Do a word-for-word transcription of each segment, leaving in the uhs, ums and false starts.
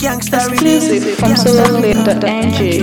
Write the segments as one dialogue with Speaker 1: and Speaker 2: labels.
Speaker 1: Exclusive from solo play dot n g.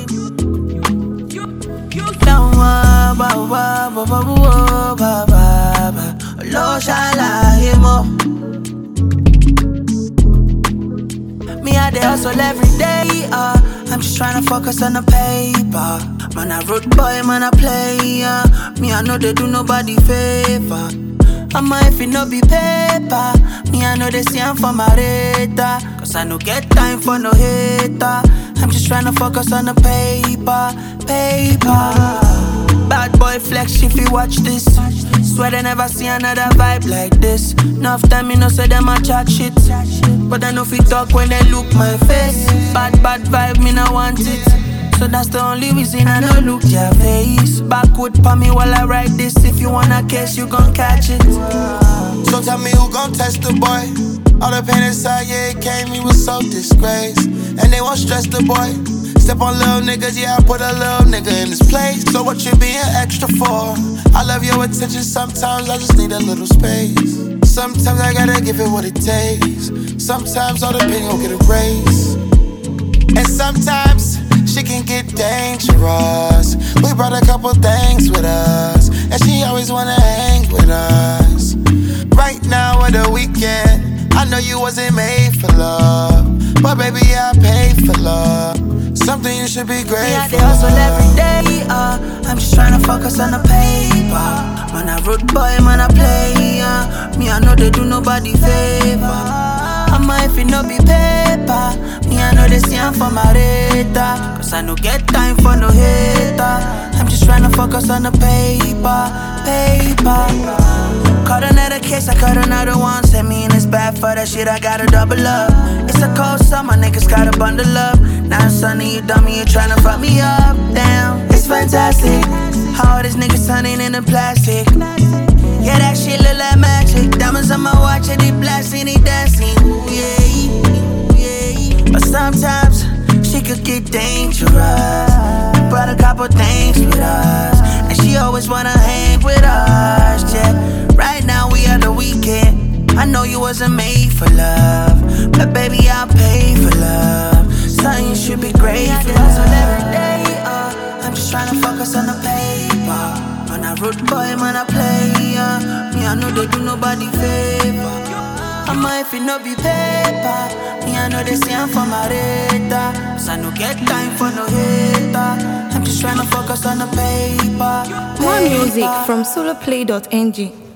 Speaker 2: Me I dey hustle every day, uh I'm just tryna focus on the paper. Man I road boy, man I play, uh me I know they do nobody favor. I'ma if it no be paper, me I know they see I'm for my radar. Cause I no get time for no hater. I'm just tryna focus on the paper, paper. Bad boy flex if you watch this. Swear they never see another vibe like this. Enough time you know say them a chat shit, but I know if you talk when they look my face. Bad bad vibe me no want it. So that's the only reason I don't look your face. Backward pa me while I write this. If you want a case, you gon' catch it.
Speaker 3: So tell me who gon' test the boy. All the pain inside, yeah, it came, he was so disgraced. And they won't stress the boy. Step on little niggas, yeah, I put a little nigga in his place. So what you being extra for? I love your attention, sometimes I just need a little space. Sometimes I gotta give it what it takes. Sometimes all the pain gon' get erased. And sometimes she can get dangerous. We brought a couple things with us, and she always wanna hang with us. Right now at the weekend, I know you wasn't made for love, but baby I paid for love. Something you should be grateful.
Speaker 2: Me I dey hustle every day, uh I'm just tryna focus on the paper. Man I road boy, man I play, uh me I know they do nobody favor. I'ma if it no be paper, me I know they see I'm for my radar. Cause I no get time for no hater. I'm just tryna focus on the paper, paper. Caught another case, I caught another one. Send me in this bad for that shit, I gotta double up. It's a cold summer, niggas gotta bundle up. Now it's sunny, you dummy, you tryna fuck me up. Damn, it's fantastic how all these niggas turning into plastic. Yeah, that shit look like magic. Diamonds on my watch and they blasting, they dancing. Ooh, yeah, yeah. But sometimes she could get dangerous. Brought a couple things with us, and she always wanna hang with us, yeah. Right now we at the weekend. I know you wasn't made for love, but baby I'll pay for love. Something you should be grateful for. Every day, uh, I'm just tryna focus on the paper. Man, I road boy, man, I play, uh me, I know they do nobody favor. I'ma if it no be paper, me, I know they say I'm for my radar. Cause I no get time for no hater. I'm just tryna focus on the paper, paper.
Speaker 1: More music from solo play dot n g.